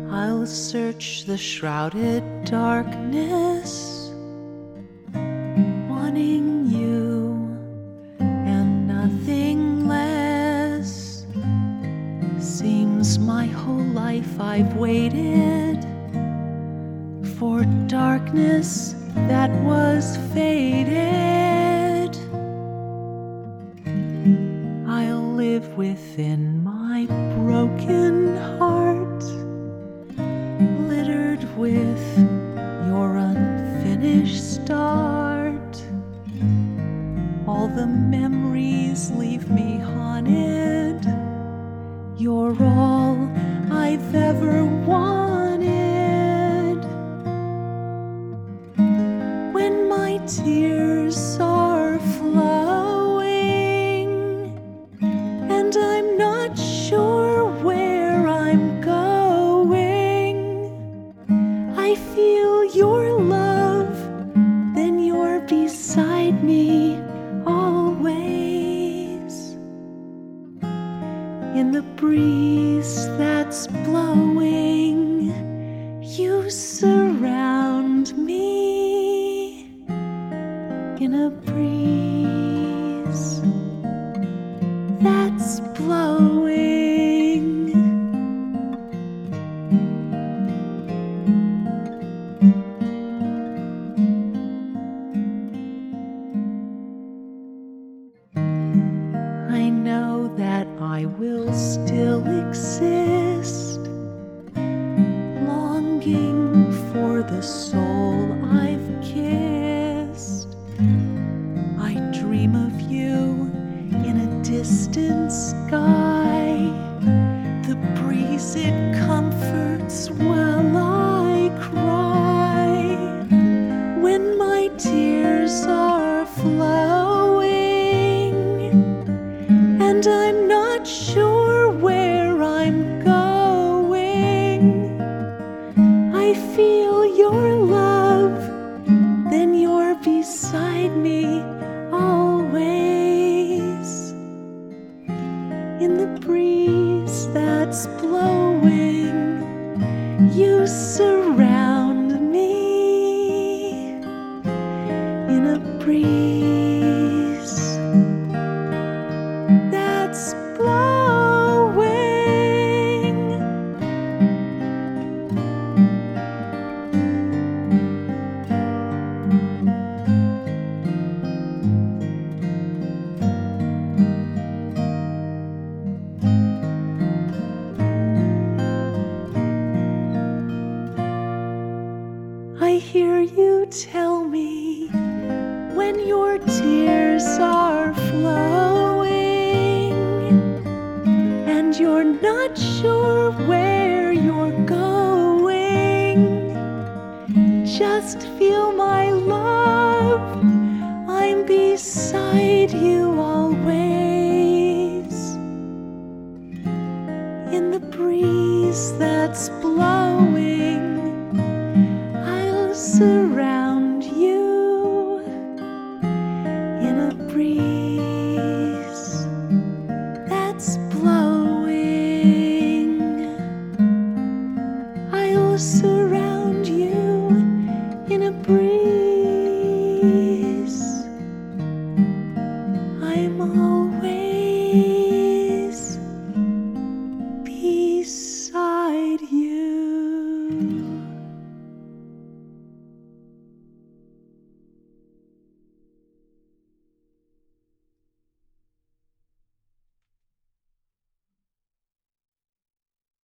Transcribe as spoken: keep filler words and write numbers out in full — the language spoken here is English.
I'll search the shrouded darkness, wanting you and nothing less. Seems my whole life I've waited for darkness that was faded. I'll live within my broken heart, littered with your unfinished start. All the memories leave me haunted. You're all I've ever wanted. When my tears are flowing and I'm not sure where I'm going, I feel your love, then you're beside me always. In the breeze that's blowing, you surround me. In a breeze that's blowing, I know that I will still exist, longing for the soul I've kissed. I dream of you in a distant sky. The breeze, it comforts while I cry. When my tears are flowing and I'm not sure where I'm going, I feel your love, then you're beside me always. In the breeze that's blowing, you surround me. In a breeze that's blowing, I hear you tell me when your tears are flowing and you're not sure where you're going, just feel my love, I'm beside you always. In the breeze that's blowing, I'll surround you. In a breeze that's blowing, I'll surround you. In a breeze, I'm always beside you.